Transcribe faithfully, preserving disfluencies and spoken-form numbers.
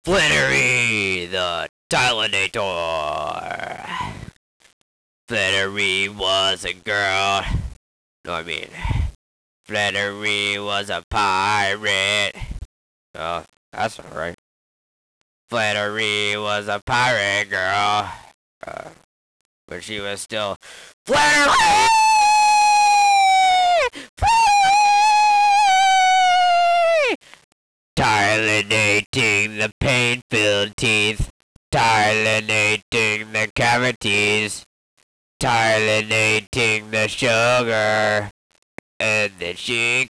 Flannery the Tylinator. Flannery was a girl. No, I mean, Flannery was a pirate. Oh, that's alright. Flannery was a pirate girl. Uh, but she was still Flannery! Flannery! Tylinating the pain-filled teeth. Tylinating the cavities. Tylinating the sugar. And then she